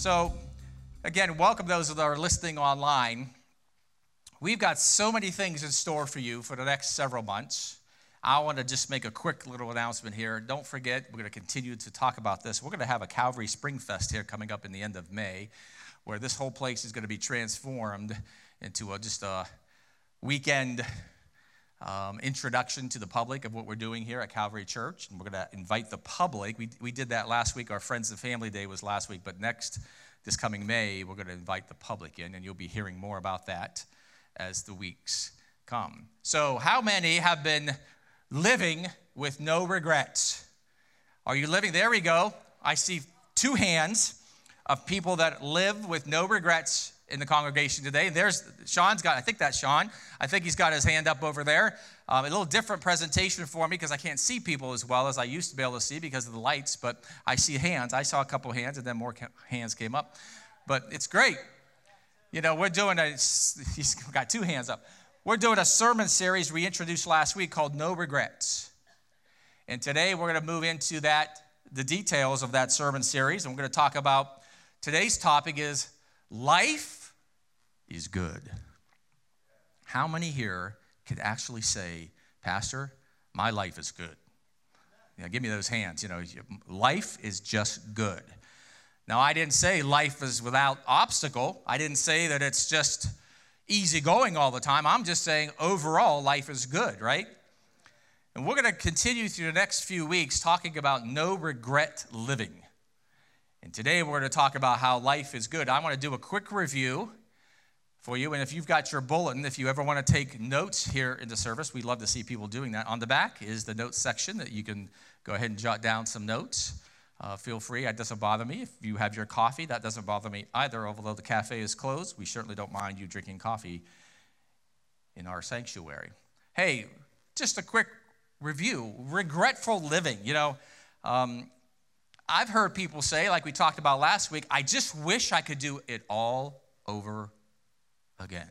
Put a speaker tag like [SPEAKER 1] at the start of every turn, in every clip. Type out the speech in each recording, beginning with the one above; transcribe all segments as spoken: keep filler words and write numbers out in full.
[SPEAKER 1] So, again, welcome those that are listening online. We've got so many things in store for you for the next several months. I want to just make a quick little announcement here. Don't forget, we're going to continue to talk about this. We're going to have a Calvary Spring Fest here coming up in the end of May, where this whole place is going to be transformed into a, just a weekend um, introduction to the public of what we're doing here at Calvary Church. And we're going to invite the public. We, we did that last week. Our Friends and Family Day was last week. But next, this coming May, we're going to invite the public in. And you'll be hearing more about that as the weeks come. So how many have been living with no regrets? Are you living? There we go. I see two hands of people that live with no regrets in the congregation today. There's Sean's got, I think that's Sean. I think he's got his hand up over there. Um, a little different presentation for me because I can't see people as well as I used to be able to see because of the lights, but I see hands. I saw a couple hands and then more hands came up. But it's great. You know, we're doing a, he's got two hands up. We're doing a sermon series we introduced last week called No Regrets. And today we're going to move into that, the details of that sermon series. And we're going to talk about, today's topic is life is good. How many here could actually say, Pastor, my life is good? You know, give me those hands. You know, life is just good. Now, I didn't say life is without obstacle. I didn't say that it's just easy going all the time. I'm just saying overall life is good, right? And we're going to continue through the next few weeks talking about no regret living. And today we're going to talk about how life is good. I want to do a quick review for you. And if you've got your bulletin, if you ever want to take notes here in the service, we'd love to see people doing that. On the back is the notes section that you can go ahead and jot down some notes. Uh, feel free. It doesn't bother me. If you have your coffee, that doesn't bother me either. Although the cafe is closed, we certainly don't mind you drinking coffee in our sanctuary. Hey, just a quick review. Regretful living. You know, um, I've heard people say, like we talked about last week, I just wish I could do it all over again.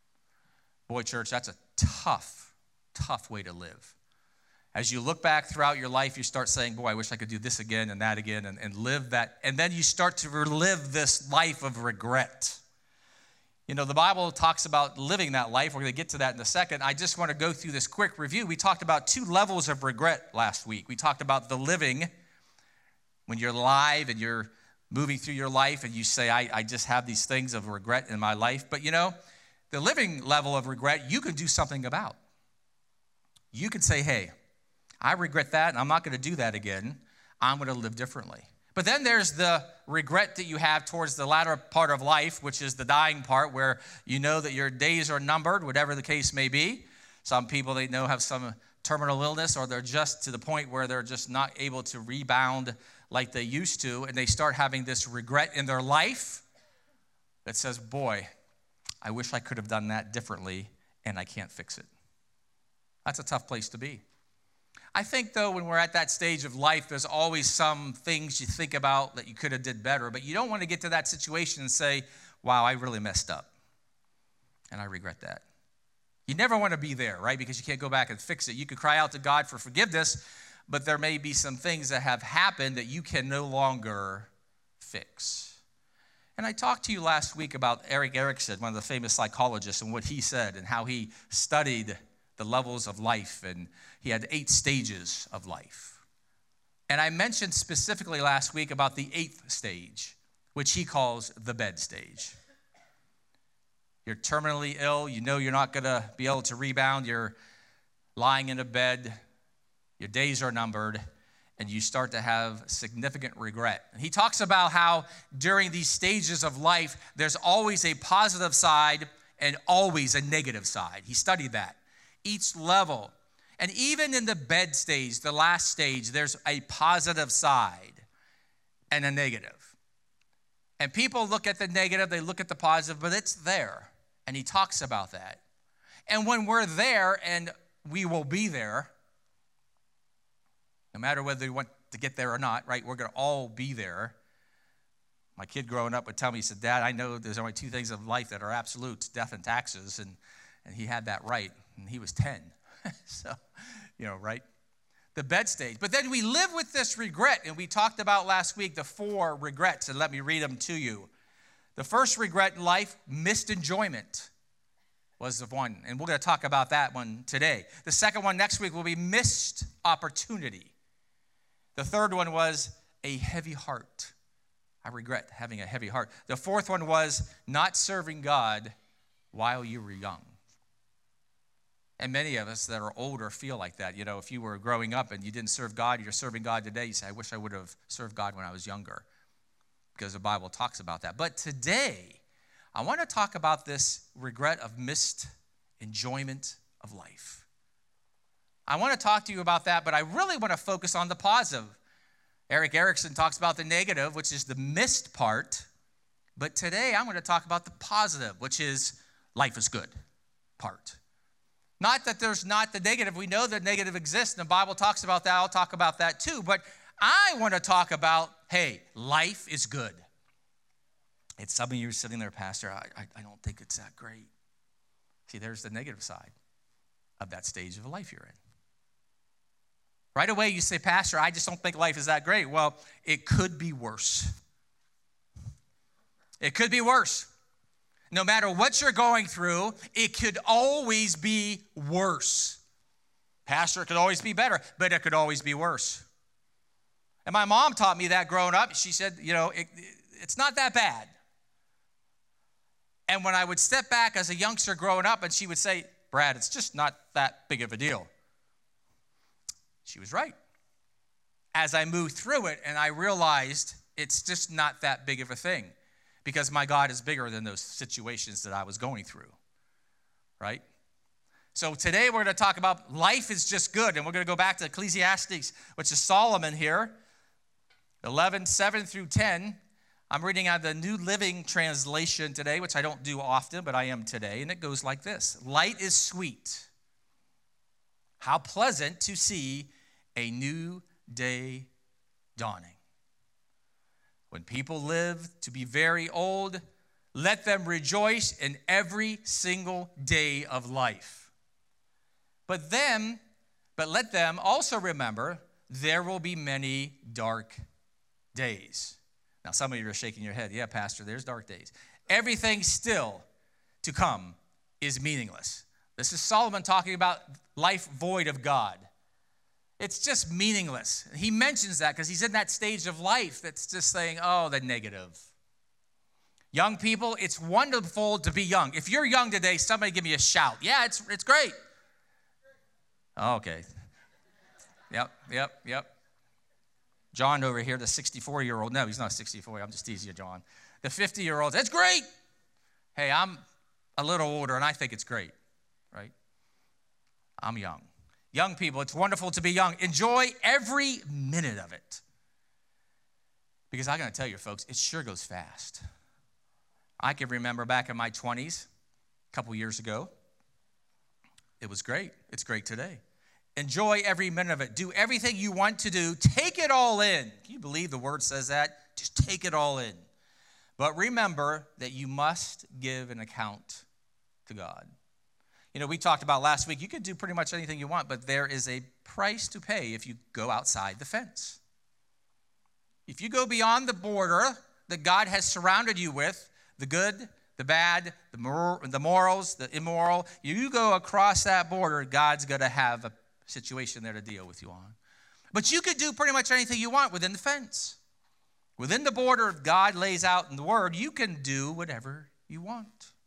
[SPEAKER 1] Boy, church, that's a tough, tough way to live. As you look back throughout your life, you start saying, boy, I wish I could do this again and that again and, and live that. And then you start to relive this life of regret. You know, the Bible talks about living that life. We're going to get to that in a second. I just want to go through this quick review. We talked about two levels of regret last week. We talked about the living, when you're alive and you're moving through your life and you say, I, I just have these things of regret in my life. But you know, the living level of regret, you can do something about. You can say, hey, I regret that and I'm not going to do that again. I'm going to live differently. But then there's the regret that you have towards the latter part of life, which is the dying part, where you know that your days are numbered, whatever the case may be. Some people they know have some terminal illness, or they're just to the point where they're just not able to rebound like they used to, and they start having this regret in their life that says, boy, I wish I could have done that differently, and I can't fix it. That's a tough place to be. I think, though, when we're at that stage of life, there's always some things you think about that you could have did better, but you don't want to get to that situation and say, wow, I really messed up, and I regret that. You never want to be there, right, because you can't go back and fix it. You could cry out to God for forgiveness, but there may be some things that have happened that you can no longer fix. And I talked to you last week about Erik Erikson, one of the famous psychologists, and what he said and how he studied the levels of life, and he had eight stages of life. And I mentioned specifically last week about the eighth stage, which he calls the bed stage. You're terminally ill. You know you're not going to be able to rebound. You're lying in a bed. Your days are numbered, and you start to have significant regret. He talks about how during these stages of life, there's always a positive side and always a negative side. He studied that. Each level, and even in the bed stage, the last stage, there's a positive side and a negative. And people look at the negative, they look at the positive, but it's there. And he talks about that. And when we're there, and we will be there, no matter whether we want to get there or not, right? We're going to all be there. My kid growing up would tell me, he said, Dad, I know there's only two things of life that are absolute, death and taxes. And, and he had that right. And he was ten. So, you know, right? the bed stage. But then we live with this regret, and we talked about last week the four regrets, and let me read them to you. The first regret in life, missed enjoyment, was the one, and we're going to talk about that one today. The second one next week will be missed opportunity. The third one was a heavy heart. I regret having a heavy heart. The fourth one was not serving God while you were young. And many of us that are older feel like that. You know, if you were growing up and you didn't serve God, you're serving God today, you say, I wish I would have served God when I was younger, because the Bible talks about that. But today, I want to talk about this regret of missed enjoyment of life. I want to talk to you about that, but I really want to focus on the positive. Eric Erickson talks about the negative, which is the missed part. But today, I'm going to talk about the positive, which is life is good part. Not that there's not the negative. We know that negative exists, and the Bible talks about that. I'll talk about that too. But I want to talk about, hey, life is good. And some of you are sitting there, Pastor, I, I, I don't think it's that great. See, there's the negative side of that stage of life you're in. Right away, you say, Pastor, I just don't think life is that great. Well, it could be worse. It could be worse. No matter what you're going through, it could always be worse. Pastor, it could always be better, but it could always be worse. And my mom taught me that growing up. She said, you know, it, it's not that bad. And when I would step back as a youngster growing up and she would say, Brad, it's just not that big of a deal. She was right. As I moved through it and I realized it's just not that big of a thing, because my God is bigger than those situations that I was going through, right? So today we're going to talk about life is just good, and we're going to go back to Ecclesiastes, which is Solomon here, eleven, seven through ten. I'm reading out of the New Living Translation today, which I don't do often, but I am today, and it goes like this. Light is sweet. How pleasant to see a new day dawning. When people live to be very old, let them rejoice in every single day of life. But then, but let them also remember there will be many dark days. Now, some of you are shaking your head. Yeah, Pastor, there's dark days. Everything still to come is meaningless. This is Solomon talking about life void of God. It's just meaningless. He mentions that because he's in that stage of life that's just saying, oh, the negative. Young people, it's wonderful to be young. If you're young today, somebody give me a shout. Yeah, it's it's great. Okay. Yep, yep, yep. John over here, the sixty-four-year-old. No, he's not sixty-four. I'm just teasing you, John. The fifty-year-old. That's great. Hey, I'm a little older, and I think it's great, right? I'm young. Young people, it's wonderful to be young. Enjoy every minute of it. Because I'm going to tell you, folks, it sure goes fast. I can remember back in my twenties, a couple years ago. It was great. It's great today. Enjoy every minute of it. Do everything you want to do. Take it all in. Can you believe the word says that? Just take it all in. But remember that you must give an account to God. You know, we talked about last week, you could do pretty much anything you want, but there is a price to pay if you go outside the fence. If you go beyond the border that God has surrounded you with, the good, the bad, the, mor- the morals, the immoral, you go across that border, God's going to have a situation there to deal with you on. But you could do pretty much anything you want within the fence. Within the border God lays out in the Word, you can do whatever you want.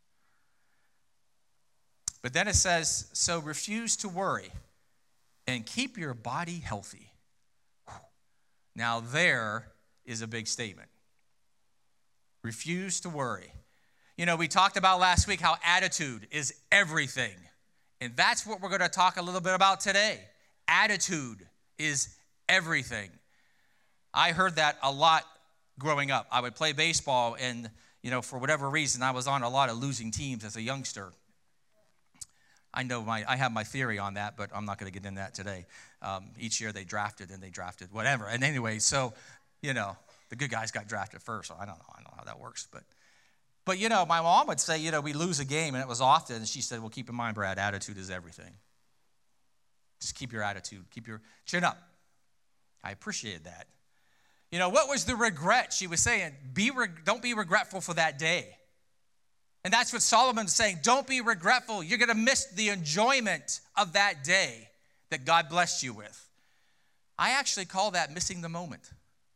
[SPEAKER 1] But then it says, so refuse to worry and keep your body healthy. Now there is a big statement. Refuse to worry. You know, we talked about last week how attitude is everything. And that's what we're going to talk a little bit about today. Attitude is everything. I heard that a lot growing up. I would play baseball, and, you know, for whatever reason, I was on a lot of losing teams as a youngster. I know my, I have my theory on that, but I'm not going to get into that today. Um, each year they drafted and they drafted whatever. And anyway, so, you know, the good guys got drafted first. So I don't know. I don't know how that works. But, but, you know, my mom would say, you know, we lose a game, and it was often. And she said, well, keep in mind, Brad, attitude is everything. Just keep your attitude, keep your chin up. I appreciated that. You know, what was the regret? She was saying, be don't be regretful for that day. And that's what Solomon's saying. Don't be regretful. You're going to miss the enjoyment of that day that God blessed you with. I actually call that missing the moment.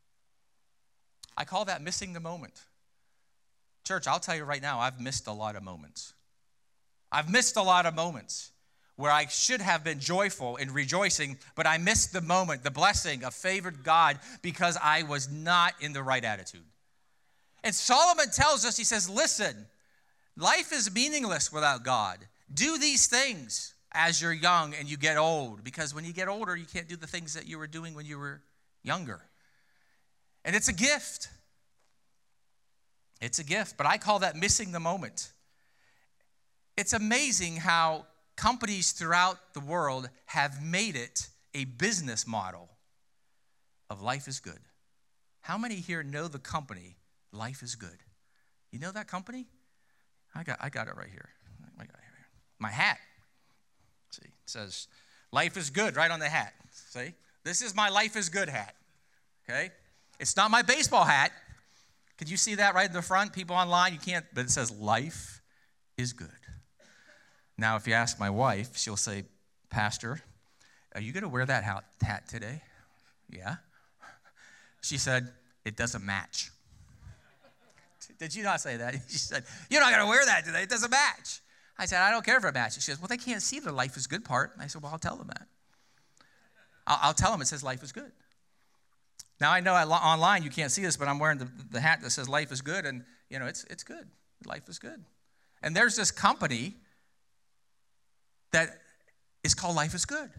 [SPEAKER 1] I call that missing the moment. Church, I'll tell you right now, I've missed a lot of moments. I've missed a lot of moments where I should have been joyful and rejoicing, but I missed the moment, the blessing of favored God because I was not in the right attitude. And Solomon tells us, he says, listen, life is meaningless without God. Do these things as you're young and you get old, because when you get older, you can't do the things that you were doing when you were younger. And it's a gift. It's a gift, but I call that missing the moment. It's amazing how companies throughout the world have made it a business model of life is good. How many here know the company Life is Good? You know that company? I got I got it right here. I got it here. My hat. See, it says Life is Good right on the hat. See? This is my Life is Good hat. Okay? It's not my baseball hat. Could you see that right in the front? People online, you can't, but it says Life is Good. Now, if you ask my wife, she'll say, Pastor, are you going to wear that hat today? Yeah. She said, it doesn't match. Did you not say that? She said, you're not going to wear that today. It doesn't match. I said, I don't care if it matches. She says, well, they can't see the Life is Good part. And I said, well, I'll tell them that. I'll, I'll tell them it says Life is Good. Now, I know online you can't see this, but I'm wearing the, the hat that says Life is Good, and, you know, it's it's good. Life is good. And there's this company that is called Life is Good.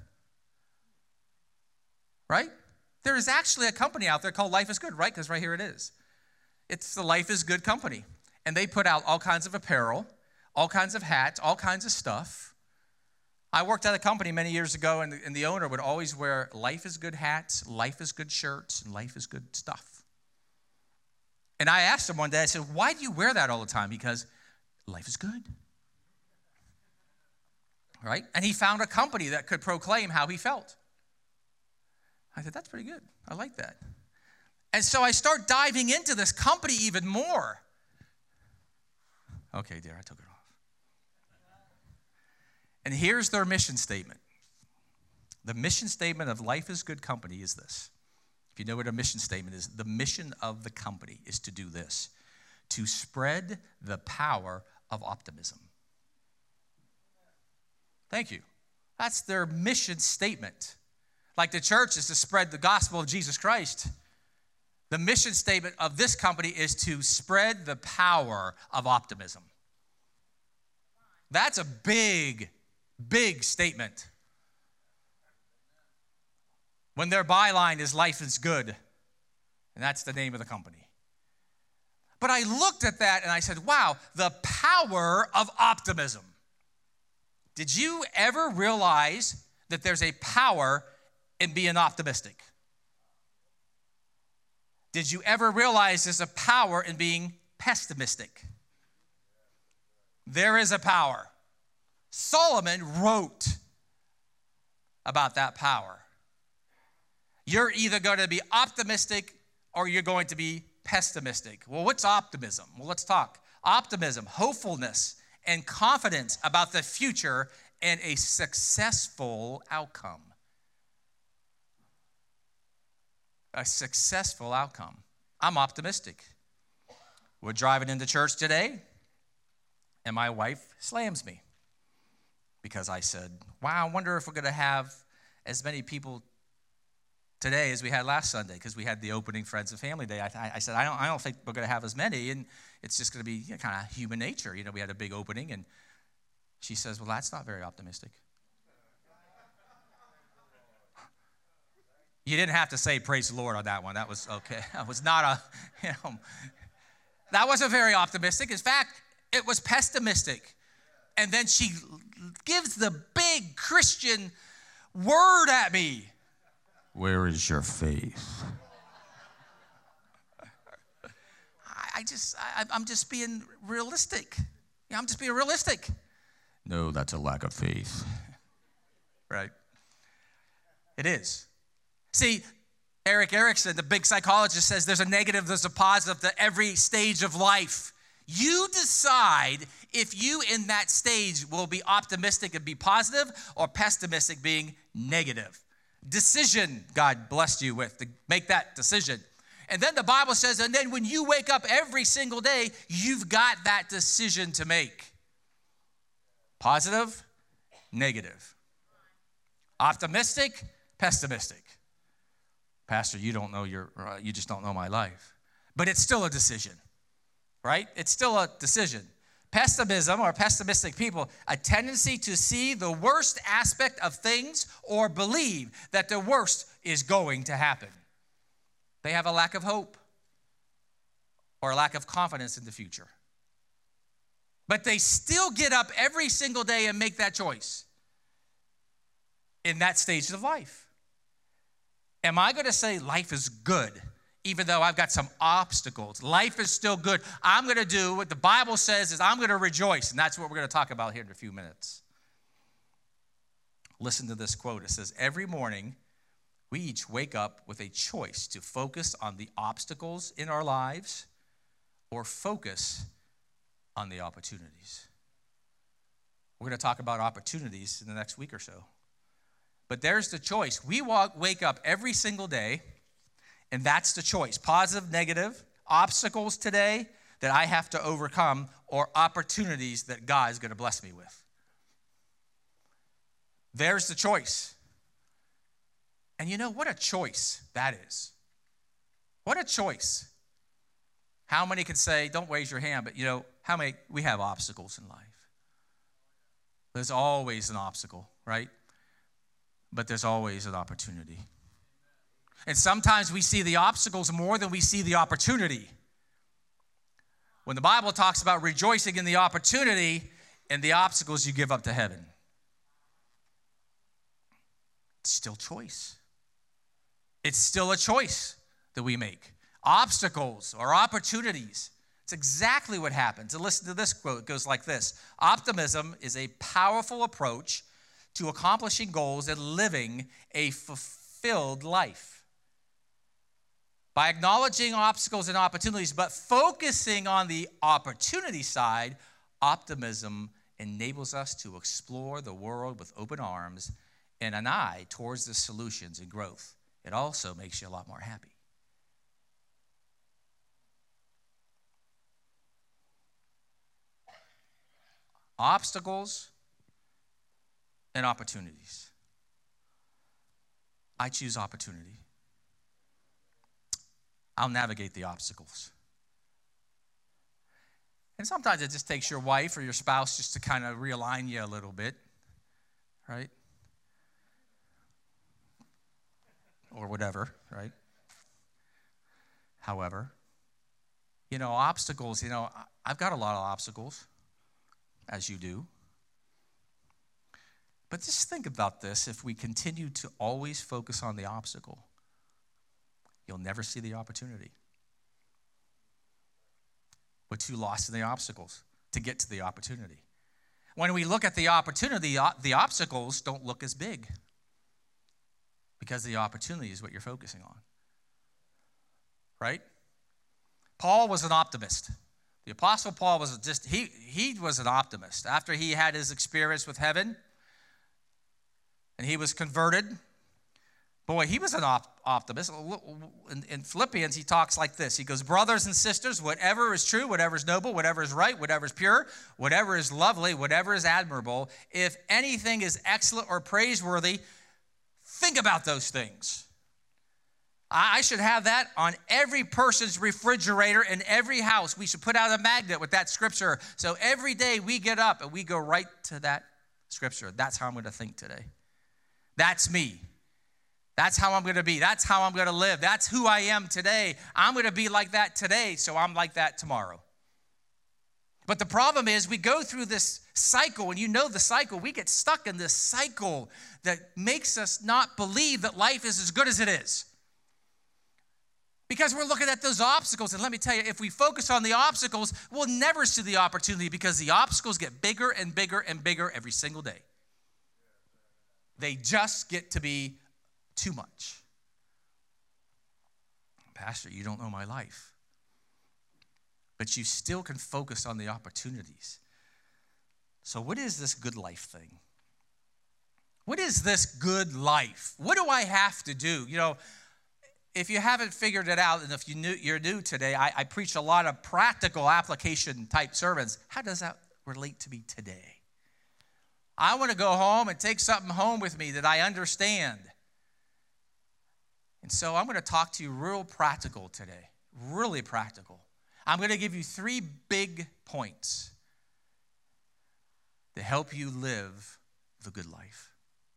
[SPEAKER 1] Right? There is actually a company out there called Life is Good, right? Because right here it is. It's the Life is Good company. And they put out all kinds of apparel, all kinds of hats, all kinds of stuff. I worked at a company many years ago, and the, and the owner would always wear Life is Good hats, Life is Good shirts, and Life is Good stuff. And I asked him one day, I said, why do you wear that all the time? Because life is good. Right? And he found a company that could proclaim how he felt. I said, that's pretty good. I like that. And so I start diving into this company even more. Okay, dear, I took it off. And here's their mission statement. The mission statement of Life is Good Company is this. If you know what a mission statement is, the mission of the company is to do this, to spread the power of optimism. Thank you. That's their mission statement. Like the church is to spread the gospel of Jesus Christ. The mission statement of this company is to spread the power of optimism. That's a big, big statement. When their byline is Life is Good, and that's the name of the company. But I looked at that and I said, wow, the power of optimism. Did you ever realize that there's a power in being optimistic? Did you ever realize there's a power in being pessimistic? There is a power. Solomon wrote about that power. You're either going to be optimistic or you're going to be pessimistic. Well, what's optimism? Well, let's talk. Optimism, hopefulness, and confidence about the future and a successful outcome. A successful outcome. I'm optimistic. We're driving into church today, and my wife slams me because I said, wow, I wonder if we're going to have as many people today as we had last Sunday, because we had the opening Friends and Family Day. I, I said, I don't, I don't think we're going to have as many, and it's just going to be you know, kind of human nature. You know, we had a big opening, and she says, well, that's not very optimistic. You didn't have to say praise the Lord on that one. That was okay. That was not a, you know, that wasn't very optimistic. In fact, it was pessimistic. And then she gives the big Christian word at me. Where is your faith? I, I just, I, I'm just being realistic. Yeah, I'm just being realistic. No, that's a lack of faith. Right? It is. See, Eric Erickson, the big psychologist, says there's a negative, there's a positive to every stage of life. You decide if you in that stage will be optimistic and be positive or pessimistic being negative. Decision God blessed you with to make that decision. And then the Bible says, and then when you wake up every single day, you've got that decision to make. Positive, negative. Optimistic, pessimistic. Pastor, you don't know your, uh, you just don't know my life. But it's still a decision, right? It's still a decision. Pessimism or pessimistic people, a tendency to see the worst aspect of things or believe that the worst is going to happen. They have a lack of hope or a lack of confidence in the future. But they still get up every single day and make that choice in that stage of life. Am I going to say life is good, even though I've got some obstacles? Life is still good. I'm going to do what the Bible says is I'm going to rejoice, and that's what we're going to talk about here in a few minutes. Listen to this quote. It says, every morning, we each wake up with a choice to focus on the obstacles in our lives or focus on the opportunities. We're going to talk about opportunities in the next week or so. But there's the choice. We walk, wake up every single day, and that's the choice. Positive, negative, obstacles today that I have to overcome, or opportunities that God is going to bless me with. There's the choice. And you know what a choice that is. What a choice. How many can say, don't raise your hand, but you know, how many, we have obstacles in life. There's always an obstacle, right? But there's always an opportunity. And sometimes we see the obstacles more than we see the opportunity. When the Bible talks about rejoicing in the opportunity and the obstacles you give up to heaven, it's still choice. It's still a choice that we make. Obstacles or opportunities. It's exactly what happens. And listen to this quote. It goes like this. Optimism is a powerful approach to accomplishing goals and living a fulfilled life. By acknowledging obstacles and opportunities, but focusing on the opportunity side, optimism enables us to explore the world with open arms and an eye towards the solutions and growth. It also makes you a lot more happy. Obstacles and opportunities. I choose opportunity. I'll navigate the obstacles. And sometimes it just takes your wife or your spouse just to kind of realign you a little bit, right? Or whatever, right? However, you know, obstacles, you know, I've got a lot of obstacles, as you do. But just think about this. If we continue to always focus on the obstacle, you'll never see the opportunity. We're too lost in the obstacles to get to the opportunity. When we look at the opportunity, the obstacles don't look as big because the opportunity is what you're focusing on, right? Paul was an optimist. The Apostle Paul was just, he, he was an optimist. After he had his experience with heaven and he was converted, boy, he was an op- optimist. In, in Philippians, he talks like this. He goes, brothers and sisters, whatever is true, whatever is noble, whatever is right, whatever is pure, whatever is lovely, whatever is admirable, if anything is excellent or praiseworthy, think about those things. I should have that on every person's refrigerator in every house. We should put out a magnet with that scripture. So every day we get up and we go right to that scripture. That's how I'm going to think today. That's me. That's how I'm going to be. That's how I'm going to live. That's who I am today. I'm going to be like that today, so I'm like that tomorrow. But the problem is we go through this cycle, and you know the cycle. We get stuck in this cycle that makes us not believe that life is as good as it is. Because we're looking at those obstacles, and let me tell you, if we focus on the obstacles, we'll never see the opportunity because the obstacles get bigger and bigger and bigger every single day. They just get to be too much. Pastor, you don't know my life. But you still can focus on the opportunities. So what is this good life thing? What is this good life? What do I have to do? You know, if you haven't figured it out, and if you knew, you're new today, I, I preach a lot of practical application type sermons. How does that relate to me today? I want to go home and take something home with me that I understand. And so I'm going to talk to you real practical today, really practical. I'm going to give you three big points to help you live the good life.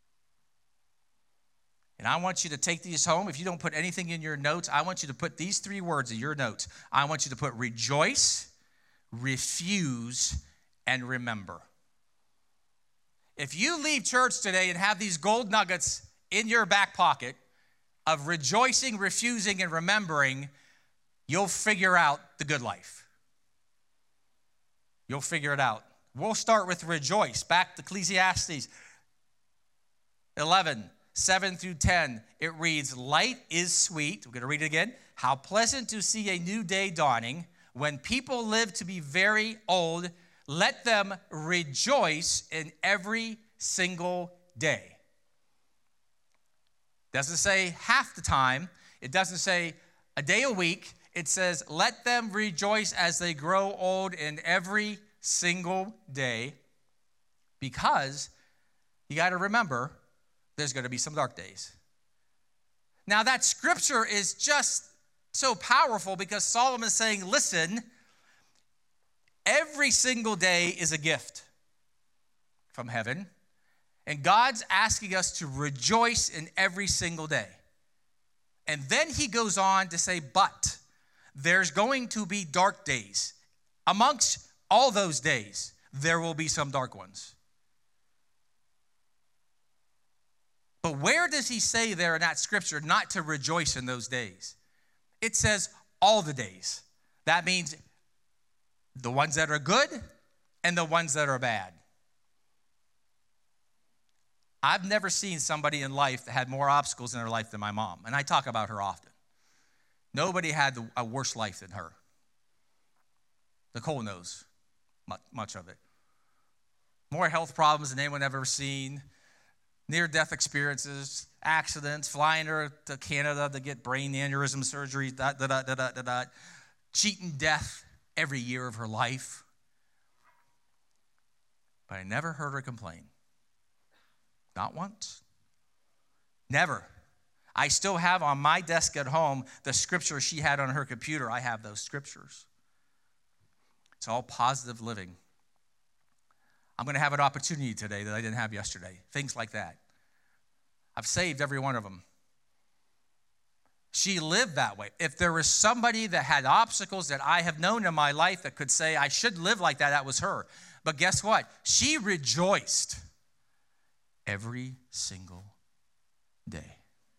[SPEAKER 1] And I want you to take these home. If you don't put anything in your notes, I want you to put these three words in your notes. I want you to put rejoice, refuse, and remember. If you leave church today and have these gold nuggets in your back pocket of rejoicing, refusing, and remembering, you'll figure out the good life. You'll figure it out. We'll start with rejoice. Back to Ecclesiastes eleven, seven through ten. It reads, light is sweet. We're going to read it again. How pleasant to see a new day dawning. When people live to be very old, let them rejoice in every single day. Doesn't say half the time. It doesn't say a day a week. It says, let them rejoice as they grow old in every single day, because you got to remember there's going to be some dark days. Now that scripture is just so powerful because Solomon is saying, listen, every single day is a gift from heaven, and God's asking us to rejoice in every single day. And then he goes on to say, but there's going to be dark days. Amongst all those days, there will be some dark ones. But where does he say there in that scripture not to rejoice in those days? It says all the days. That means the ones that are good and the ones that are bad. I've never seen somebody in life that had more obstacles in their life than my mom, and I talk about her often. Nobody had a worse life than her. Nicole knows much, much of it. More health problems than anyone ever seen, near-death experiences, accidents, flying her to Canada to get brain aneurysm surgery, da, da, da, da, da, da, da, cheating death every year of her life. But I never heard her complain. Not once. Never. I still have on my desk at home the scripture she had on her computer. I have those scriptures. It's all positive living. I'm going to have an opportunity today that I didn't have yesterday. Things like that. I've saved every one of them. She lived that way. If there was somebody that had obstacles that I have known in my life that could say I should live like that, that was her. But guess what? She rejoiced every single day.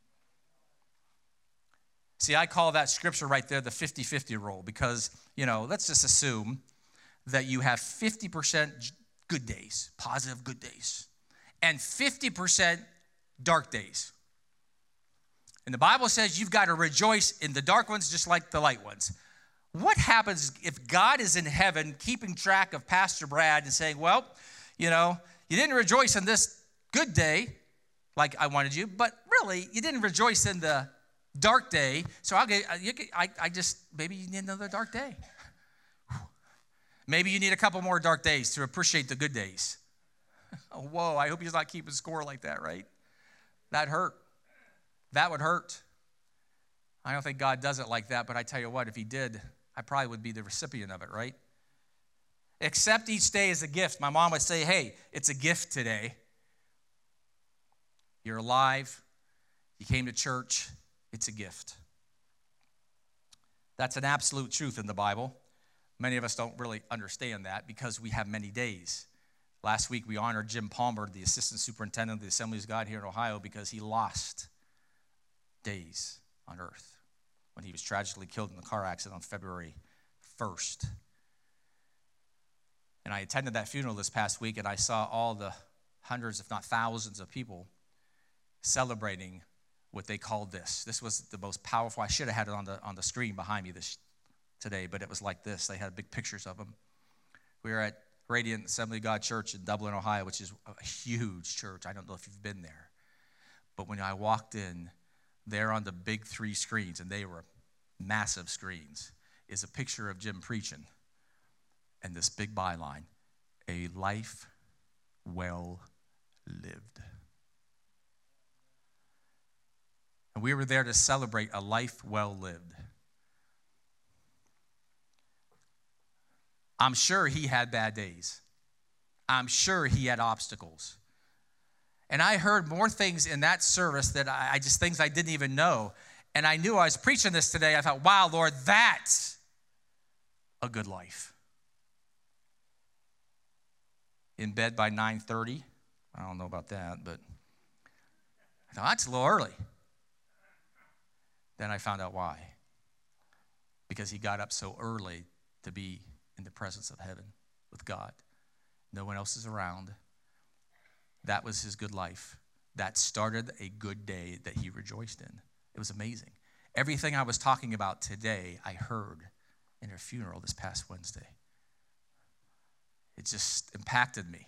[SPEAKER 1] See, I call that scripture right there the fifty-fifty rule because, you know, let's just assume that you have fifty percent good days, positive good days, and fifty percent dark days. And the Bible says you've got to rejoice in the dark ones just like the light ones. What happens if God is in heaven keeping track of Pastor Brad and saying, well, you know, you didn't rejoice in this good day like I wanted you, but really you didn't rejoice in the dark day, so I'll get, I, I just, maybe you need another dark day. Maybe you need a couple more dark days to appreciate the good days. Oh, whoa, I hope he's not keeping score like that, right? That hurt. That would hurt. I don't think God does it like that, but I tell you what, if he did, I probably would be the recipient of it, right? Accept each day as a gift. My mom would say, hey, it's a gift today. You're alive. You came to church. It's a gift. That's an absolute truth in the Bible. Many of us don't really understand that because we have many days. Last week we honored Jim Palmer, the assistant superintendent of the Assemblies of God here in Ohio, because he lost days on earth when he was tragically killed in a car accident on February first. And I attended that funeral this past week, and I saw all the hundreds, if not thousands, of people celebrating what they called this. This was the most powerful. I should have had it on the on the screen behind me this today, but it was like this. They had big pictures of them. We were at Radiant Assembly of God Church in Dublin, Ohio, which is a huge church. I don't know if you've been there. But when I walked in, there on the big three screens, and they were massive screens, is a picture of Jim preaching. And this big byline, a life well lived. And we were there to celebrate a life well lived. I'm sure he had bad days. I'm sure he had obstacles. And I heard more things in that service that I, I just, things I didn't even know. And I knew I was preaching this today. I thought, wow, Lord, that's a good life. In bed by nine thirty. I don't know about that, but I thought, that's a little early. Then I found out why. Because he got up so early to be in the presence of heaven with God. No one else is around. That was his good life. That started a good day that he rejoiced in. It was amazing. Everything I was talking about today, I heard in her funeral this past Wednesday. It just impacted me.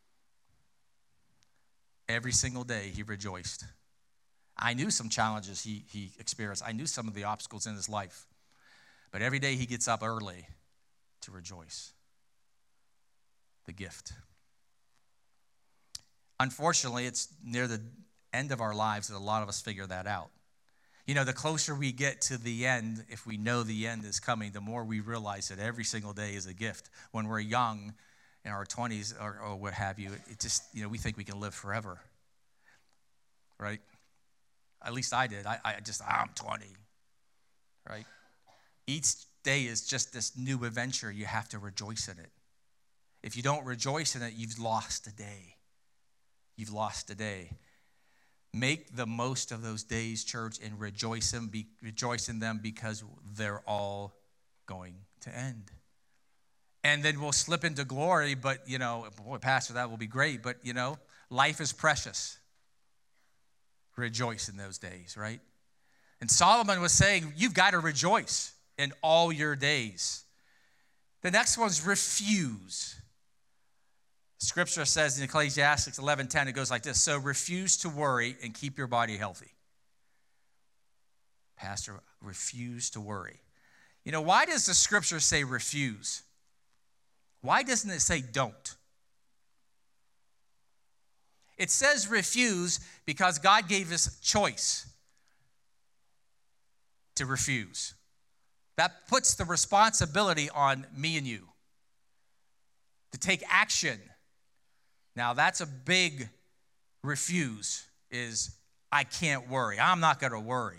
[SPEAKER 1] Every single day he rejoiced. I knew some challenges he, he experienced. I knew some of the obstacles in his life. But every day he gets up early to rejoice. The gift. Unfortunately, it's near the end of our lives that a lot of us figure that out. You know, the closer we get to the end, if we know the end is coming, the more we realize that every single day is a gift. When we're young, in our twenties or, or what have you, it just, you know, we think we can live forever. Right? At least I did. I, I just, I'm twenty. Right? Each day is just this new adventure. You have to rejoice in it. If you don't rejoice in it, you've lost a day. You've lost a day. Make the most of those days, church, and rejoice in, be, rejoice in them because they're all going to end. And then we'll slip into glory, but, you know, boy, Pastor, that will be great. But, you know, life is precious. Rejoice in those days, right? And Solomon was saying, you've got to rejoice in all your days. The next one's refuse. Scripture says in Ecclesiastes eleven ten, it goes like this. So refuse to worry and keep your body healthy. Pastor, refuse to worry. You know, why does the scripture say refuse? Why doesn't it say don't? It says refuse because God gave us choice to refuse. That puts the responsibility on me and you to take action. Now, that's a big refuse, is I can't worry. I'm not going to worry.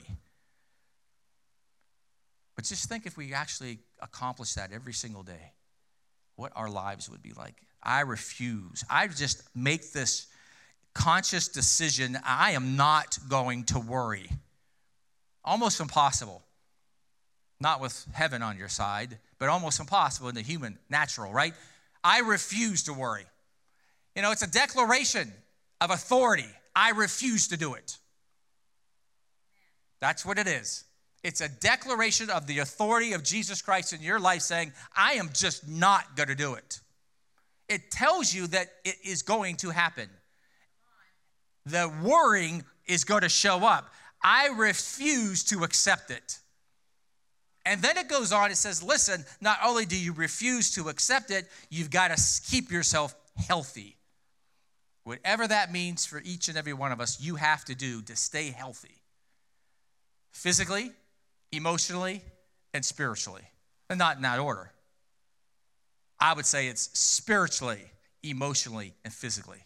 [SPEAKER 1] But just think if we actually accomplish that every single day, what our lives would be like. I refuse. I just make this conscious decision. I am not going to worry. Almost impossible. Not with heaven on your side, but almost impossible in the human, natural, right? I refuse to worry. You know, it's a declaration of authority. I refuse to do it. That's what it is. It's a declaration of the authority of Jesus Christ in your life saying, I am just not going to do it. It tells you that it is going to happen. The worrying is going to show up. I refuse to accept it. And then it goes on, it says, listen, not only do you refuse to accept it, you've got to keep yourself healthy. Whatever that means for each and every one of us, you have to do to stay healthy. Physically, emotionally, and spiritually. And not in that order. I would say it's spiritually, emotionally, and physically.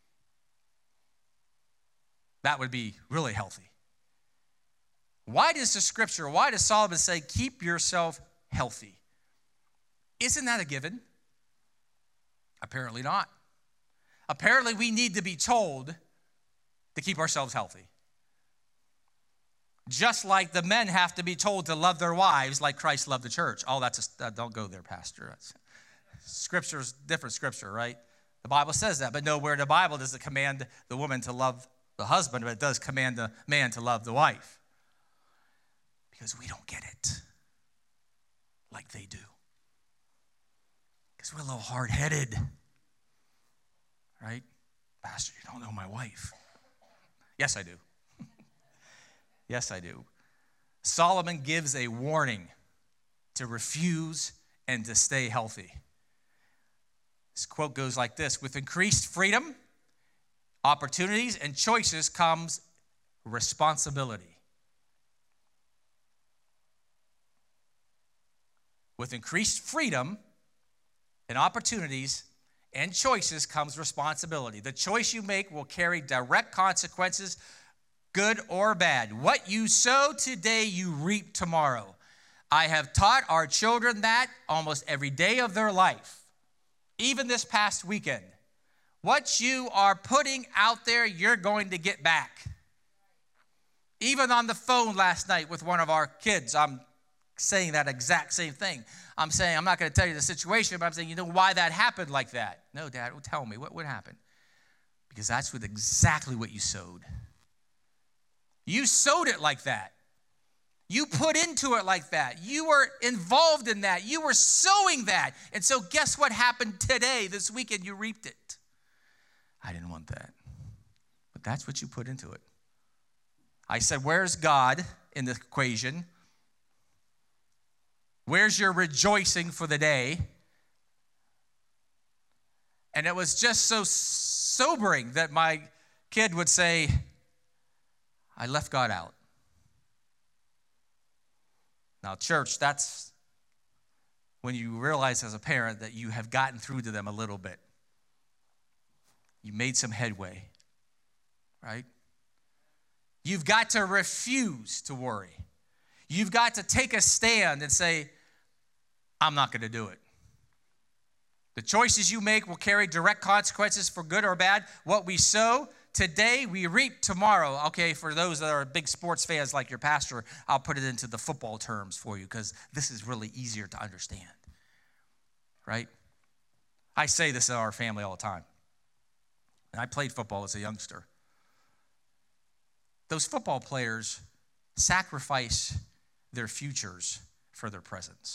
[SPEAKER 1] That would be really healthy. Why does the scripture, why does Solomon say, keep yourself healthy? Isn't that a given? Apparently not. Apparently we need to be told to keep ourselves healthy. Just like the men have to be told to love their wives like Christ loved the church. Oh, that's a, uh, don't go there, Pastor. That's, scripture's different scripture, right? The Bible says that, but nowhere in the Bible does it command the woman to love the husband, but it does command the man to love the wife. Because we don't get it like they do. Because we're a little hard-headed. Right? Pastor, you don't know my wife. Yes, I do. Yes, I do. Solomon gives a warning to refuse and to stay healthy. This quote goes like this: with increased freedom, opportunities, and choices comes responsibility. With increased freedom and opportunities and choices comes responsibility. The choice you make will carry direct consequences, good or bad. What you sow today, you reap tomorrow. I have taught our children that almost every day of their life, even this past weekend. What you are putting out there, you're going to get back. Even on the phone last night with one of our kids, I'm saying that exact same thing. I'm saying, I'm not going to tell you the situation, but I'm saying, you know why that happened like that? No, Dad, well, tell me, what would happen? Because that's what exactly what you sowed. You sowed it like that. You put into it like that. You were involved in that. You were sowing that. And so guess what happened today, this weekend? You reaped it. I didn't want that. But that's what you put into it. I said, where's God in the equation? Where's your rejoicing for the day? And it was just so sobering that my kid would say, I left God out. Now, church, that's when you realize as a parent that you have gotten through to them a little bit. You made some headway, right? You've got to refuse to worry. You've got to take a stand and say, I'm not going to do it. The choices you make will carry direct consequences for good or bad. What we sow today, we reap tomorrow. Okay, for those that are big sports fans like your pastor, I'll put it into the football terms for you because this is really easier to understand, right? I say this in our family all the time. And I played football as a youngster. Those football players sacrifice their futures for their presents.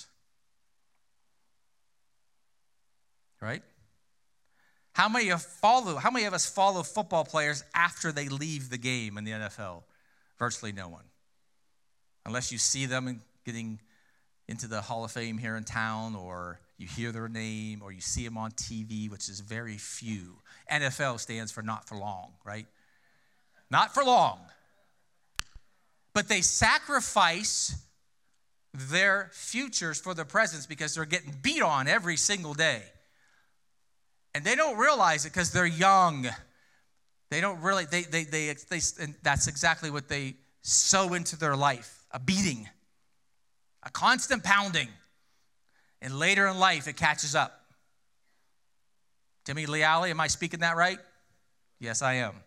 [SPEAKER 1] Right? How many of follow? How many of us follow football players after they leave the game in the N F L? Virtually no one. Unless you see them getting into the Hall of Fame here in town, or you hear their name, or you see them on T V, which is very few. N F L stands for not for long, right? Not for long. But they sacrifice their futures for their presents because they're getting beat on every single day. And they don't realize it because they're young. They don't really, they, they, they, they, and that's exactly what they sow into their life. A beating, a constant pounding. And later in life, it catches up. Timmy Leali, am I speaking that right? Yes, I am.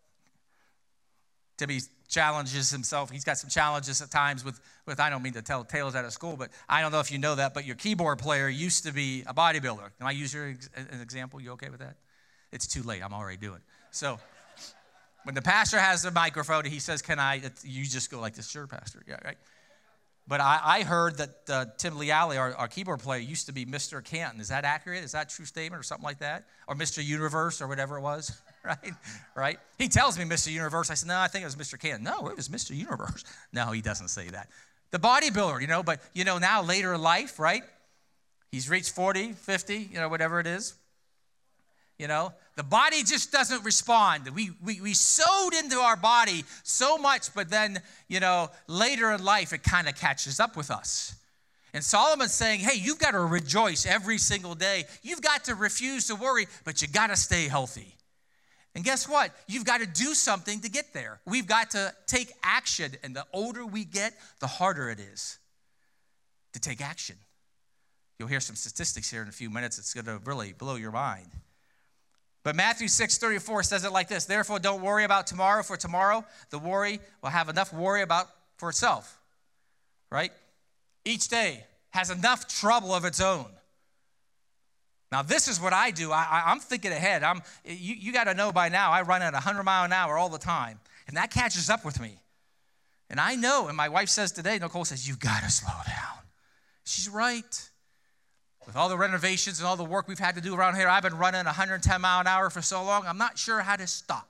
[SPEAKER 1] Timmy challenges himself. He's got some challenges at times with, with, I don't mean to tell tales out of school, but I don't know if you know that, but your keyboard player used to be a bodybuilder. Can I use your ex- an example? You okay with that? It's too late. I'm already doing it. So when the pastor has the microphone, he says, can I, you just go like this, sure, pastor. Yeah, right. But I, I heard that uh, Tim Leali, our, our keyboard player, used to be Mister Canton. Is that accurate? Is that a true statement or something like that? Or Mister Universe or whatever it was, right? Right? He tells me Mister Universe. I said, no, I think it was Mister Canton. No, it was Mister Universe. No, he doesn't say that. The bodybuilder, you know, but, you know, now later in life, right? He's reached forty, fifty, you know, whatever it is. You know, the body just doesn't respond. We, we, we sowed into our body so much, but then, you know, later in life, it kind of catches up with us. And Solomon's saying, hey, you've got to rejoice every single day. You've got to refuse to worry, but you got to stay healthy. And guess what? You've got to do something to get there. We've got to take action. And the older we get, the harder it is to take action. You'll hear some statistics here in a few minutes. It's going to really blow your mind. But Matthew six thirty-four says it like this: therefore, don't worry about tomorrow, for tomorrow the worry will have enough worry about for itself. Right? Each day has enough trouble of its own. Now, this is what I do. I, I, I'm thinking ahead. I'm, you you got to know by now, I run at one hundred miles an hour all the time. And that catches up with me. And I know, and my wife says today, Nicole says, you've got to slow down. She's right. With all the renovations and all the work we've had to do around here, I've been running one hundred ten miles an hour for so long, I'm not sure how to stop.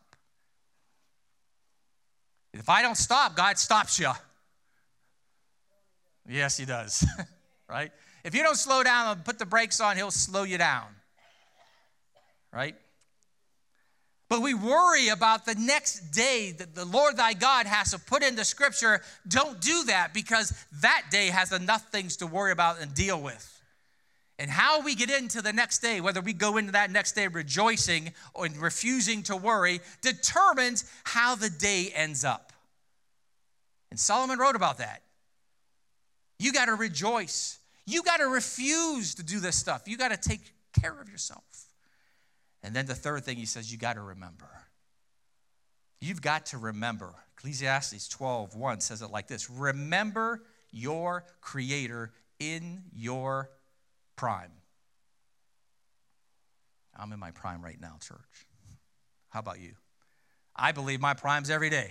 [SPEAKER 1] If I don't stop, God stops you. Yes, he does, right? If you don't slow down and put the brakes on, he'll slow you down, right? But we worry about the next day that the Lord thy God has to put into Scripture. Don't do that, because that day has enough things to worry about and deal with. And how we get into the next day, whether we go into that next day rejoicing or refusing to worry, determines how the day ends up. And Solomon wrote about that. You got to rejoice. You got to refuse to do this stuff. You got to take care of yourself. And then the third thing he says, you got to remember. You've got to remember. Ecclesiastes twelve one says it like this. Remember your Creator in your prime. I'm in my prime right now, church. How about you? I believe my prime's every day.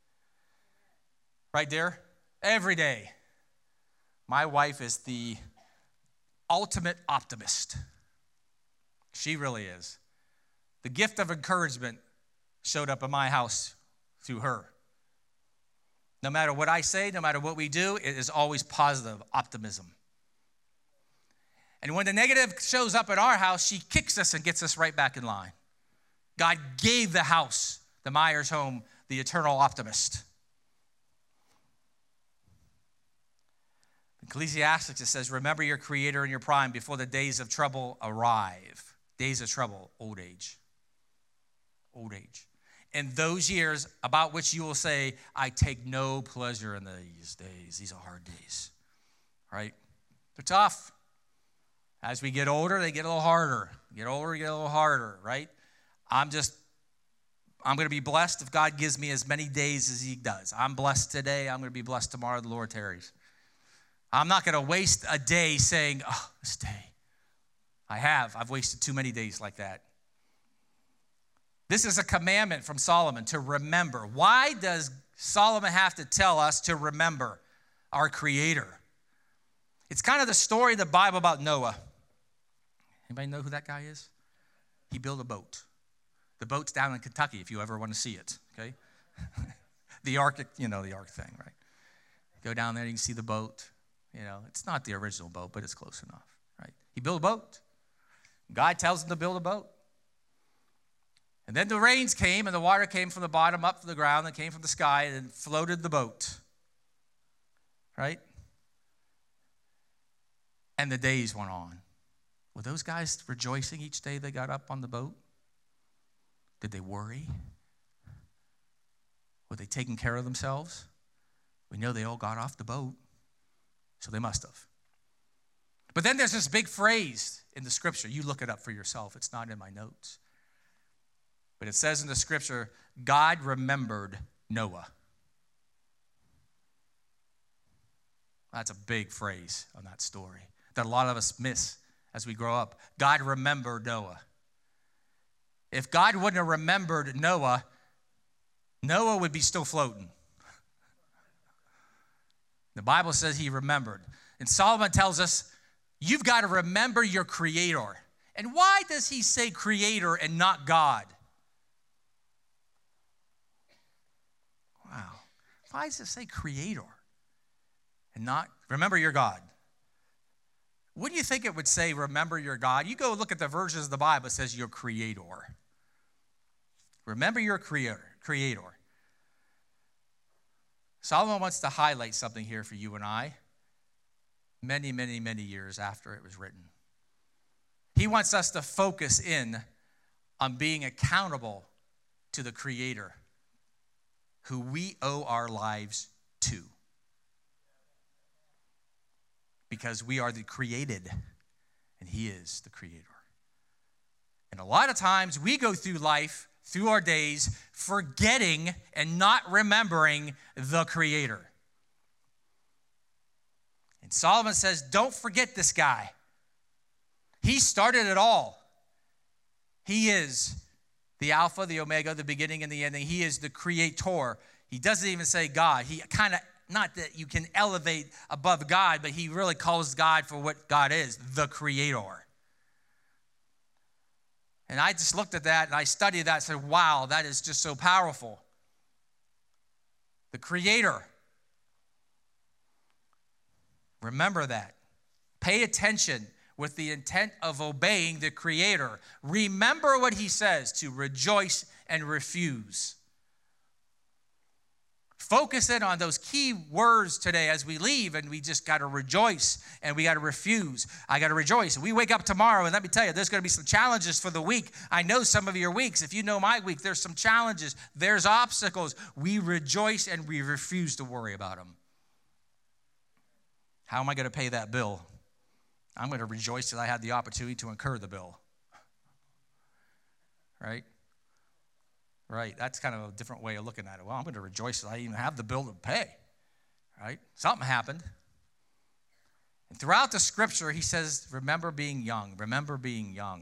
[SPEAKER 1] Right there? Every day. My wife is the ultimate optimist. She really is. The gift of encouragement showed up in my house through her. No matter what I say, no matter what we do, it is always positive optimism. And when the negative shows up in our house, she kicks us and gets us right back in line. God gave the house, the Myers home, the eternal optimist. Ecclesiastes, it says, remember your Creator in your prime before the days of trouble arrive. Days of trouble, old age. Old age. In those years about which you will say, I take no pleasure in these days. These are hard days. Right? They're tough. As we get older, they get a little harder. Get older, get a little harder, right? I'm just, I'm going to be blessed if God gives me as many days as he does. I'm blessed today. I'm going to be blessed tomorrow. The Lord tarries. I'm not going to waste a day saying, oh, this day. I have. I've wasted too many days like that. This is a commandment from Solomon to remember. Why does Solomon have to tell us to remember our Creator? It's kind of the story of the Bible about Noah. Anybody know who that guy is? He built a boat. The boat's down in Kentucky if you ever want to see it, okay? The ark, you know, the ark thing, right? Go down there, you can see the boat. You know, it's not the original boat, but it's close enough, right? He built a boat. God tells him to build a boat. And then the rains came, and the water came from the bottom up to the ground, and came from the sky, and floated the boat, right? And the days went on. Were those guys rejoicing each day they got up on the boat? Did they worry? Were they taking care of themselves? We know they all got off the boat, so they must have. But then there's this big phrase in the Scripture. You look it up for yourself. It's not in my notes. But it says in the Scripture, God remembered Noah. That's a big phrase on that story that a lot of us miss as we grow up. God remembered Noah. If God wouldn't have remembered Noah, Noah would be still floating. The Bible says he remembered. And Solomon tells us, you've got to remember your Creator. And why does he say Creator and not God? Wow. Why does it say Creator and not, remember your God? Wouldn't you think it would say, remember your God? You go look at the versions of the Bible, it says your Creator. Remember your Creator. Creator. Solomon wants to highlight something here for you and I many, many, many years after it was written. He wants us to focus in on being accountable to the Creator who we owe our lives to. Because we are the created, and he is the Creator. And a lot of times we go through life, through our days, forgetting and not remembering the Creator. And Solomon says, don't forget this guy. He started it all. He is the Alpha, the Omega, the beginning and the ending. He is the creator. He doesn't even say God. He kind of, not that you can elevate above God, but he really calls God for what God is, the creator. And I just looked at that and I studied that and said, wow, that is just so powerful. The creator. Remember that. Pay attention with the intent of obeying the creator. Remember what he says, to rejoice and refuse. Focus in on those key words today as we leave, and we just got to rejoice and we got to refuse. I got to rejoice. We wake up tomorrow, and let me tell you, there's going to be some challenges for the week. I know some of your weeks. If you know my week, there's some challenges. There's obstacles. We rejoice and we refuse to worry about them. How am I going to pay that bill? I'm going to rejoice that I had the opportunity to incur the bill. Right? Right, that's kind of a different way of looking at it. Well, I'm going to rejoice that I even have the bill to pay, right? Something happened. And throughout the scripture, he says, remember being young. Remember being young.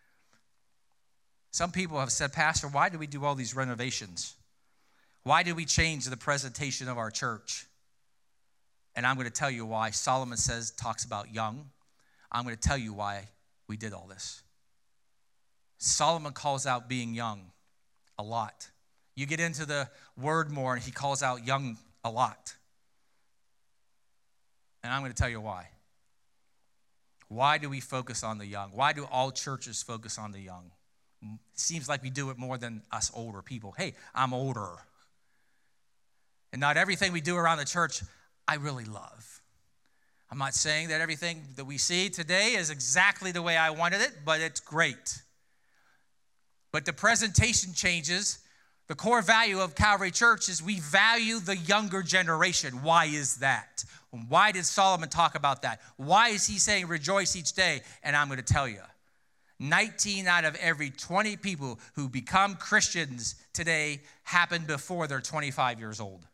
[SPEAKER 1] Some people have said, Pastor, why do we do all these renovations? Why do we change the presentation of our church? And I'm going to tell you why. Solomon says, talks about young. I'm going to tell you why we did all this. Solomon calls out being young a lot. You get into the word more, and he calls out young a lot. And I'm going to tell you why. Why do we focus on the young? Why do all churches focus on the young? It seems like we do it more than us older people. Hey, I'm older. And not everything we do around the church, I really love. I'm not saying that everything that we see today is exactly the way I wanted it, but it's great. But the presentation changes. The core value of Calvary Church is we value the younger generation. Why is that? Why did Solomon talk about that? Why is he saying rejoice each day? And I'm going to tell you, nineteen out of every twenty people who become Christians today happen before they're twenty-five years old.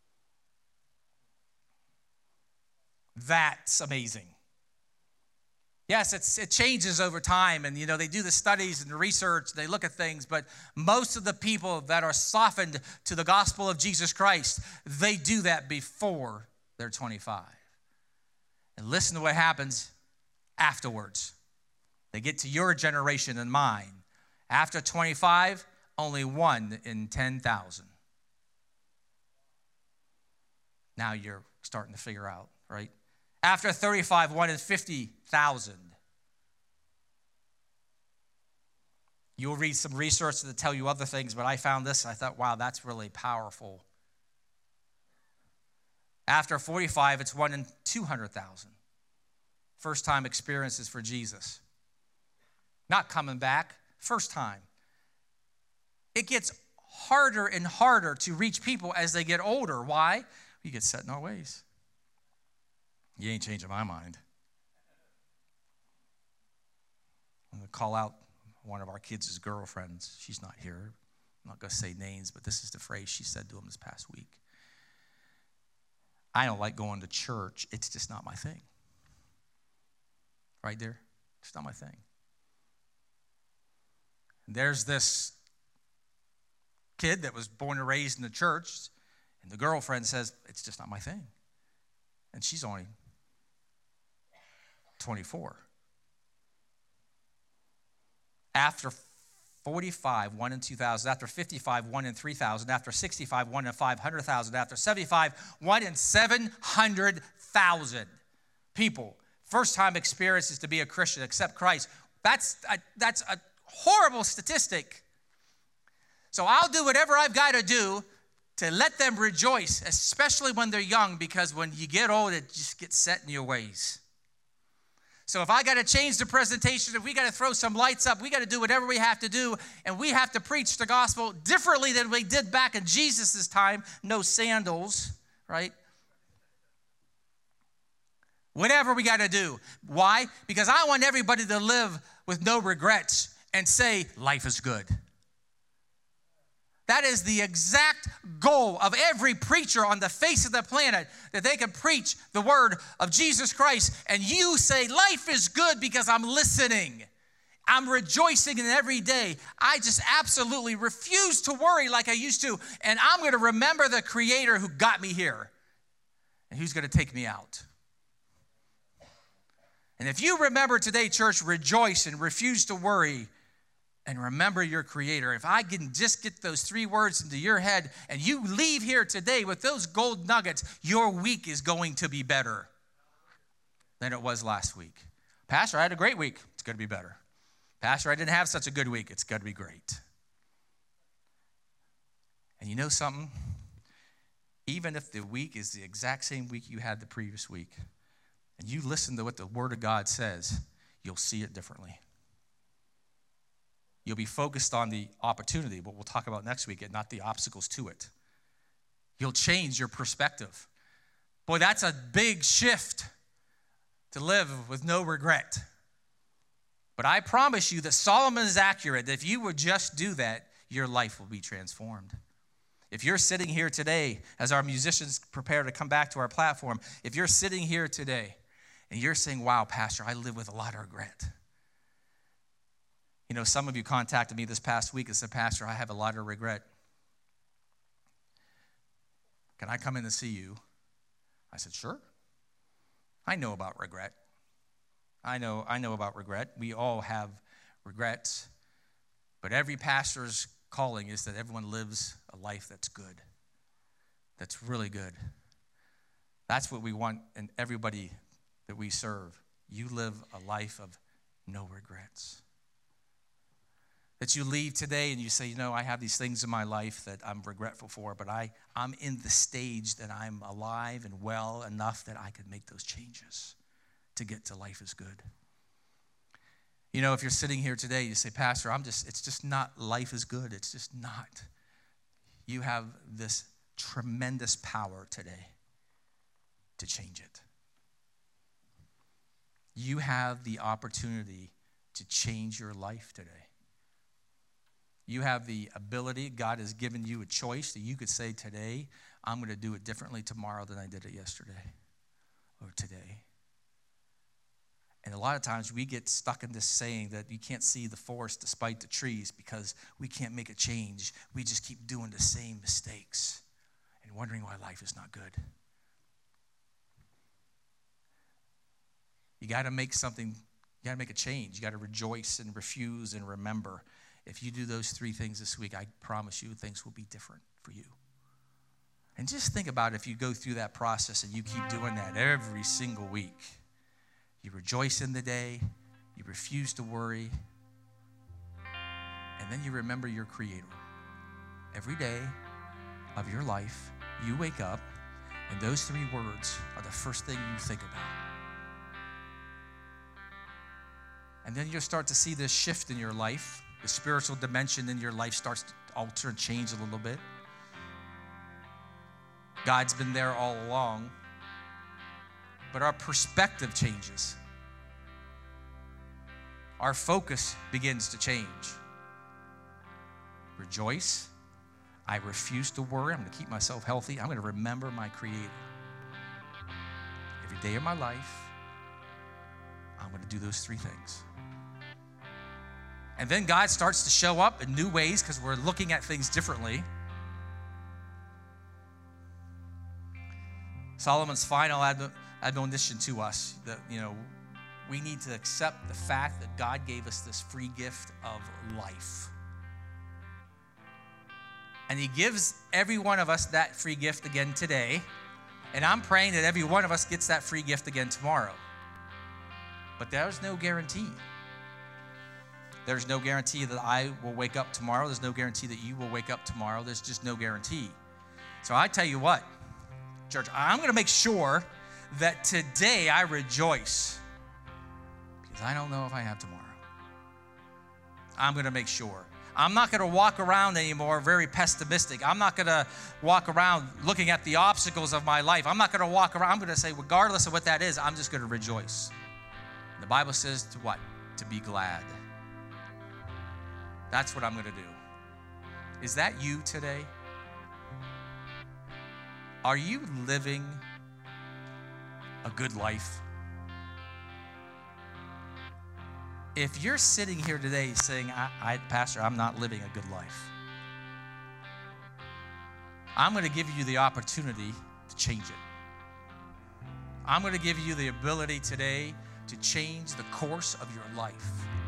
[SPEAKER 1] That's amazing. Yes, it's, it changes over time, and you know they do the studies and the research, they look at things, but most of the people that are softened to the gospel of Jesus Christ, they do that before they're twenty-five. And listen to what happens afterwards. They get to your generation and mine. After twenty-five, only one in ten thousand. Now you're starting to figure out, right? After thirty-five, one in fifty thousand. You'll read some research that tell you other things, but I found this, and I thought, wow, that's really powerful. After forty-five, it's one in two hundred thousand. First time experiences for Jesus. Not coming back, first time. It gets harder and harder to reach people as they get older. Why? We get set in our ways. You ain't changing my mind. I'm going to call out one of our kids' girlfriends. She's not here. I'm not going to say names, but this is the phrase she said to him this past week. I don't like going to church. It's just not my thing. Right there? It's not my thing. And there's this kid that was born and raised in the church, and the girlfriend says, it's just not my thing. And she's only twenty-four. After forty-five, one in two thousand. After fifty-five, one in three thousand. After sixty-five, one in five hundred thousand. After seventy-five, one in seven hundred thousand people. First time experiences to be a Christian, accept Christ. That's a, that's a horrible statistic. So I'll do whatever I've got to do to let them rejoice, especially when they're young, because when you get old, it just gets set in your ways. So if I got to change the presentation, if we got to throw some lights up, we got to do whatever we have to do, and we have to preach the gospel differently than we did back in Jesus' time. No sandals, right? Whatever we got to do. Why? Because I want everybody to live with no regrets and say, life is good. That is the exact goal of every preacher on the face of the planet, that they can preach the word of Jesus Christ. And you say, life is good because I'm listening. I'm rejoicing in every day. I just absolutely refuse to worry like I used to. And I'm going to remember the Creator who got me here and who's going to take me out. And if you remember today, church, rejoice and refuse to worry and remember your Creator. If I can just get those three words into your head and you leave here today with those gold nuggets, your week is going to be better than it was last week. Pastor, I had a great week. It's going to be better. Pastor, I didn't have such a good week. It's going to be great. And you know something? Even if the week is the exact same week you had the previous week, and you listen to what the Word of God says, you'll see it differently. You'll be focused on the opportunity, what we'll talk about next week, and not the obstacles to it. You'll change your perspective. Boy, that's a big shift to live with no regret. But I promise you that Solomon is accurate. If you would just do that, your life will be transformed. If you're sitting here today, as our musicians prepare to come back to our platform, if you're sitting here today and you're saying, wow, Pastor, I live with a lot of regret. You know, some of you contacted me this past week and said, Pastor, I have a lot of regret. Can I come in and see you? I said, sure. I know about regret. I know, I know about regret. We all have regrets. But every pastor's calling is that everyone lives a life that's good, that's really good. That's what we want in everybody that we serve. You live a life of no regrets. That you leave today and you say, you know, I have these things in my life that I'm regretful for, but I, I'm in the stage that I'm alive and well enough that I could make those changes to get to life is good. You know, if you're sitting here today, you say, Pastor, I'm just, it's just not life is good. It's just not. You have this tremendous power today to change it. You have the opportunity to change your life today. You have the ability, God has given you a choice that you could say today, I'm going to do it differently tomorrow than I did it yesterday or today. And a lot of times we get stuck in this saying that you can't see the forest despite the trees because we can't make a change. We just keep doing the same mistakes and wondering why life is not good. You got to make something, you got to make a change. You got to rejoice and refuse and remember. If you do those three things this week, I promise you things will be different for you. And just think about if you go through that process and you keep doing that every single week. You rejoice in the day, you refuse to worry, and then you remember your Creator. Every day of your life, you wake up, and those three words are the first thing you think about. And then you'll start to see this shift in your life. The spiritual dimension in your life starts to alter and change a little bit. God's been there all along. But our perspective changes. Our focus begins to change. Rejoice. I refuse to worry. I'm going to keep myself healthy. I'm going to remember my Creator. Every day of my life, I'm going to do those three things. And then God starts to show up in new ways because we're looking at things differently. Solomon's final admonition admonition to us that, you know, we need to accept the fact that God gave us this free gift of life. And he gives every one of us that free gift again today. And I'm praying that every one of us gets that free gift again tomorrow. But there's no guarantee. There's no guarantee that I will wake up tomorrow. There's no guarantee that you will wake up tomorrow. There's just no guarantee. So I tell you what, church, I'm going to make sure that today I rejoice because I don't know if I have tomorrow. I'm going to make sure. I'm not going to walk around anymore very pessimistic. I'm not going to walk around looking at the obstacles of my life. I'm not going to walk around. I'm going to say, regardless of what that is, I'm just going to rejoice. And the Bible says to what? To be glad. That's what I'm going to do. Is that you today? Are you living a good life? If you're sitting here today saying, I, I, Pastor, I'm not living a good life, I'm going to give you the opportunity to change it. I'm going to give you the ability today to change the course of your life.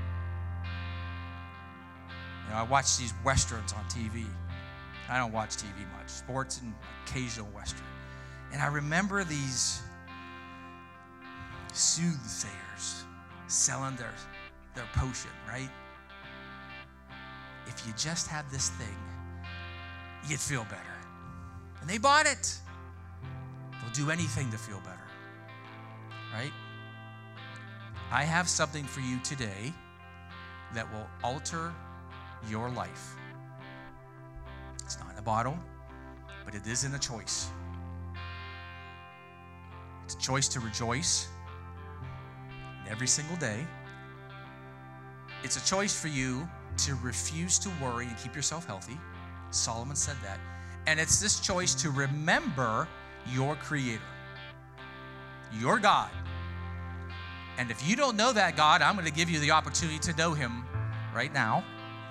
[SPEAKER 1] You know, I watch these Westerns on T V. I don't watch T V much. Sports and occasional Western. And I remember these soothsayers selling their, their potion, right? If you just have this thing, you'd feel better. And they bought it. They'll do anything to feel better, right? I have something for you today that will alter your life. It's not in a bottle, but it is in a choice. It's a choice to rejoice every single day. It's a choice for you to refuse to worry and keep yourself healthy. Solomon said that. And it's this choice to remember your Creator, your God. And if you don't know that God, I'm going to give you the opportunity to know Him right now,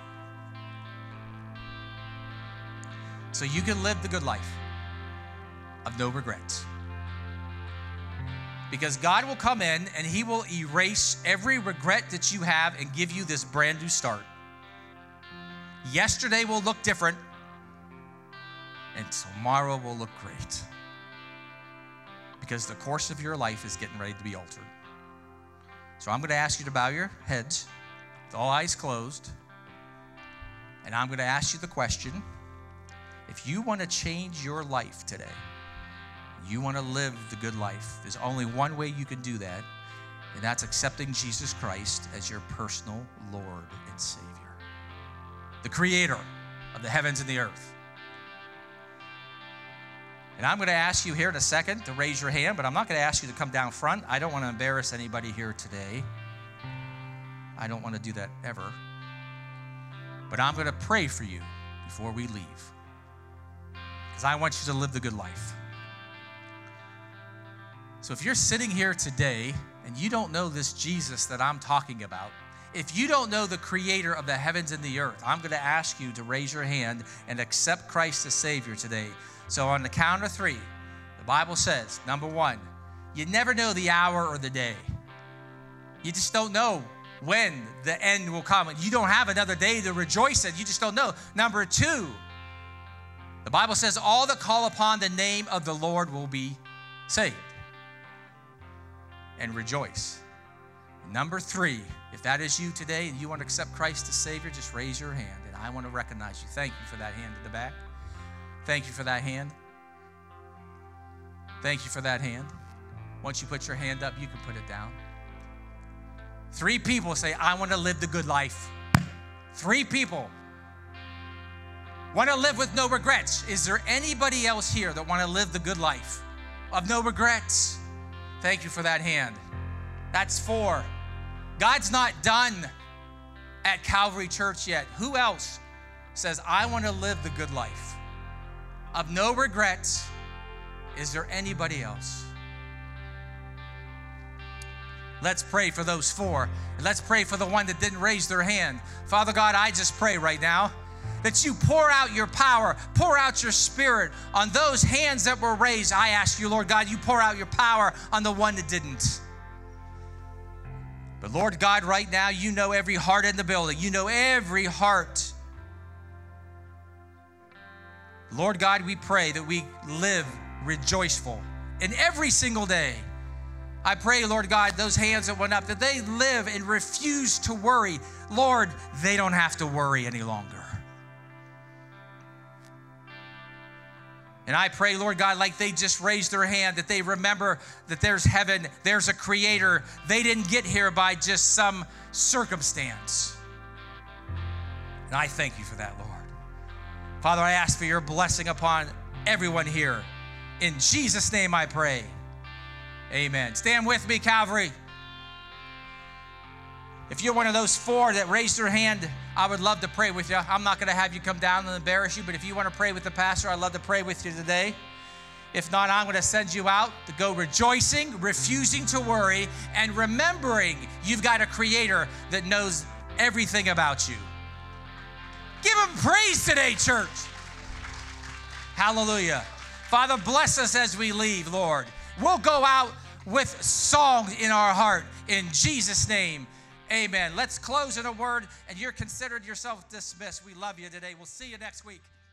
[SPEAKER 1] so you can live the good life of no regrets. Because God will come in and He will erase every regret that you have and give you this brand new start. Yesterday will look different, and tomorrow will look great. Because the course of your life is getting ready to be altered. So I'm going to ask you to bow your heads with all eyes closed. And I'm going to ask you the question, if you want to change your life today, you want to live the good life, there's only one way you can do that, and that's accepting Jesus Christ as your personal Lord and Savior, the Creator of the heavens and the earth. And I'm going to ask you here in a second to raise your hand, but I'm not going to ask you to come down front. I don't want to embarrass anybody here today. I don't want to do that ever. But I'm going to pray for you before we leave, because I want you to live the good life. So if you're sitting here today and you don't know this Jesus that I'm talking about, if you don't know the Creator of the heavens and the earth, I'm going to ask you to raise your hand and accept Christ as Savior today. So on the count of three, the Bible says, number one, you never know the hour or the day. You just don't know when the end will come. You don't have another day to rejoice in. You just don't know. Number two, the Bible says all that call upon the name of the Lord will be saved and rejoice. Number three, if that is you today and you want to accept Christ as Savior, just raise your hand, and I want to recognize you. Thank you for that hand in the back. Thank you for that hand. Thank you for that hand. Once you put your hand up, you can put it down. Three people say, I want to live the good life. Three people want to live with no regrets. Is there anybody else here that want to live the good life of no regrets? Thank you for that hand. That's four. God's not done at Calvary Church yet. Who else says, I want to live the good life of no regrets? Is there anybody else? Let's pray for those four. And let's pray for the one that didn't raise their hand. Father God, I just pray right now that you pour out your power, pour out your Spirit on those hands that were raised. I ask you, Lord God, you pour out your power on the one that didn't. But Lord God, right now, you know every heart in the building. You know every heart. Lord God, we pray that we live rejoiceful in every single day. I pray, Lord God, those hands that went up, that they live and refuse to worry. Lord, they don't have to worry any longer. And I pray, Lord God, like they just raised their hand, that they remember that there's heaven, there's a Creator. They didn't get here by just some circumstance. And I thank you for that, Lord. Father, I ask for your blessing upon everyone here. In Jesus' name I pray. Amen. Stand with me, Calvary. If you're one of those four that raised their hand, I would love to pray with you. I'm not going to have you come down and embarrass you, but if you want to pray with the pastor, I'd love to pray with you today. If not, I'm going to send you out to go rejoicing, refusing to worry, and remembering you've got a creator that knows everything about you. Give him praise today, church. Hallelujah. Father, bless us as we leave, Lord. We'll go out with songs in our heart. In Jesus' name, amen. Let's close in a word, and you're considered yourself dismissed. We love you today. We'll see you next week.